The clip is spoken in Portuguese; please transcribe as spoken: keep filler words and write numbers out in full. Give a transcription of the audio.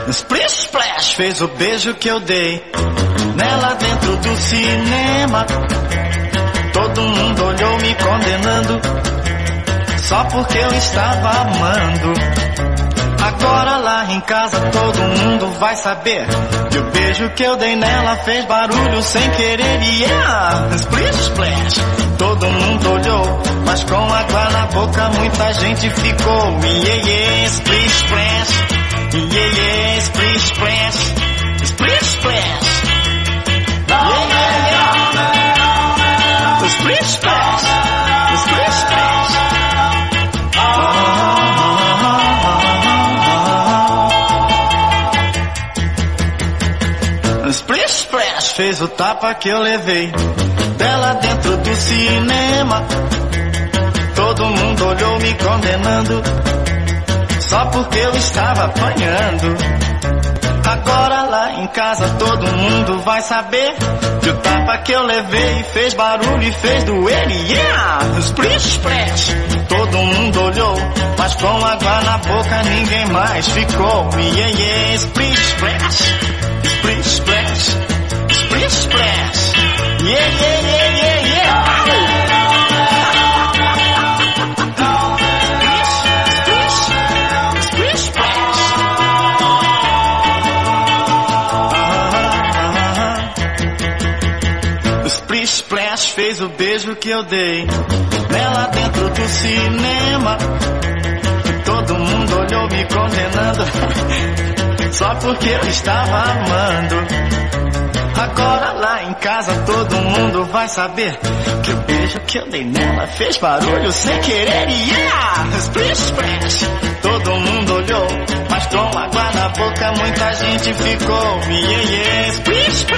Splish Splash fez o beijo que eu dei nela dentro do cinema. Todo mundo olhou me condenando só porque eu estava amando. Agora lá em casa todo mundo vai saber que o beijo que eu dei nela fez barulho sem querer. Yeah! Splish Splash. Todo mundo olhou, mas com água na boca muita gente ficou. Yeah, yeah, Splish Splash. Yeah, yeah, Splish Splash. Splish Splash. Yeah, yeah, yeah. Splish Splash. Splish Splash. Splish Splash fez o tapa que eu levei dela dentro do cinema. Todo mundo olhou me condenando só porque eu estava apanhando. Agora lá em casa todo mundo vai saber que o tapa que eu levei fez barulho e fez doer. Yeah! Splish Splash. Todo mundo olhou, mas com água na boca ninguém mais ficou. Yeah, yeah, Splish Splash. Splish Splash. Splish Splash. Yeah, yeah, yeah, yeah, yeah. Splish, splish, splish Splash. O Splish Splash fez o beijo que eu dei nela dentro do cinema. Todo mundo olhou me condenando só porque eu estava amando. Agora lá em casa todo mundo vai saber que o beijo que eu dei nela fez barulho sem querer. Yeah! Splish Splash. Todo mundo olhou, mas com água na boca muita gente ficou. Yeah, yeah, Splish Splash.